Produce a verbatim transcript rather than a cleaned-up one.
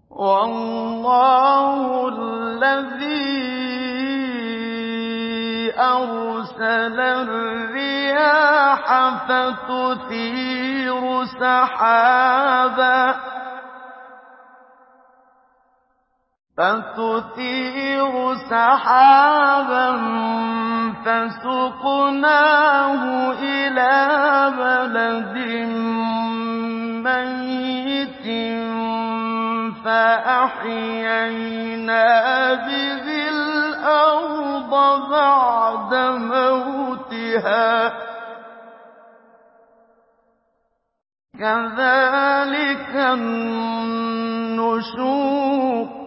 وَاللَّهُ الَّذِي أَرْسَلَ الرِّيَاحَ فَتُثِيرُ سَحَابًا فَسُقْنَاهُ إِلَىٰ بَلَدٍ مَّيِّتٍ فَأَحْيَيْنَا بِهِ الْأَرْضَ بَعْدَ مَوْتِهَا ۚ كَذَٰلِكَ النُّشُورُ